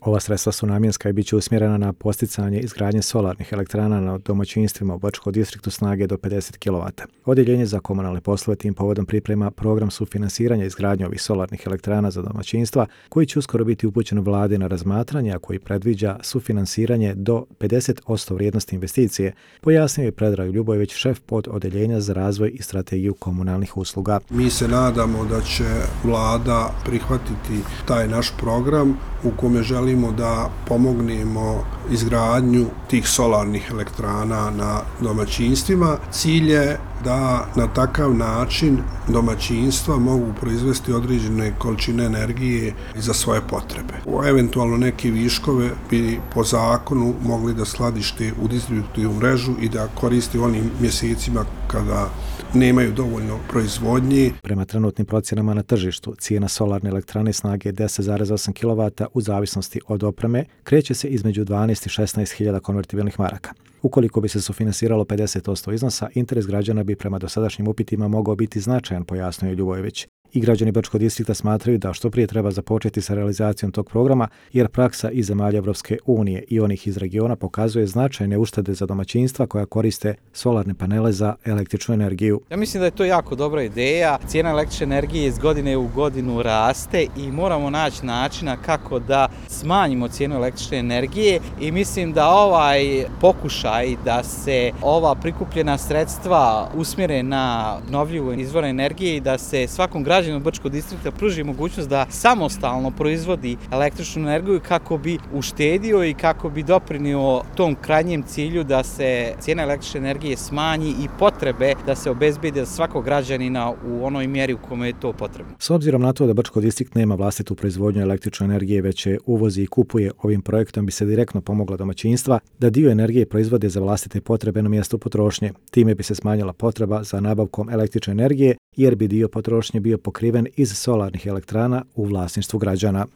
Ova sredstva su namjenska i bit će usmjerena na posticanje izgradnje solarnih elektrana na domaćinstvima u Bačkom distriktu snage do 50 kW. Odjeljenje za komunalne poslove tim povodom priprema program sufinansiranja izgradnje ovih solarnih elektrana za domaćinstva koji će uskoro biti upućen Vladi na razmatranje, a koji predviđa sufinansiranje do 50% vrijednosti investicije, pojasnio je Predrag Ljubojević, šef pododjeljenja za razvoj i strategiju komunalnih usluga. Mi se nadamo da će Vlada prihvatiti taj naš program u kome želimo da pomognemo izgradnju tih solarnih elektrana na domaćinstvima. Cilj je da na takav način domaćinstva mogu proizvesti određene količine energije za svoje potrebe. Eventualno neke viškove bi po zakonu mogli da skladište u distributivnu mrežu i da koristi onim mjesecima kada nemaju dovoljno proizvodnje. Prema trenutnim procjenama na tržištu, cijena solarne elektrane snage 10,8 kW u zavisnosti od opreme kreće se između 12 i 16 hiljada konvertibilnih maraka. Ukoliko bi se sufinansiralo 50% iznosa, interes građana bi prema dosadašnjim upitima mogao biti značajan, pojasnio je Ljubojević. I građani Bačkog distrikta smatraju da što prije treba započeti sa realizacijom tog programa, jer praksa iz zemalja Evropske unije i onih iz regiona pokazuje značajne uštede za domaćinstva koja koriste solarne panele za električnu energiju. Ja mislim da je to jako dobra ideja. Cijena električne energije iz godine u godinu raste i moramo naći načina kako da smanjimo cijenu električne energije i mislim da ovaj pokušaj da se ova prikupljena sredstva usmjere na obnovljive izvore energije i da se svakom građanu Bačkog distrikta pruži mogućnost da samostalno proizvodi električnu energiju kako bi uštedio i kako bi doprinio tom krajnjem cilju da se cijena električne energije smanji i potrebe da se obezbede svakog građanina u onoj mjeri u kome je to potrebno. S obzirom na to da Bački distrikt nema vlastitu proizvodnju električne energije, već je uvozi i kupuje, ovim projektom bi se direktno pomogla domaćinstva da dio energije proizvode za vlastite potrebe na mjestu potrošnje. Time bi se smanjila potreba za nabavkom električne energije, jer bi dio potrošnje bio pokriven iz solarnih elektrana u vlasništvu građana.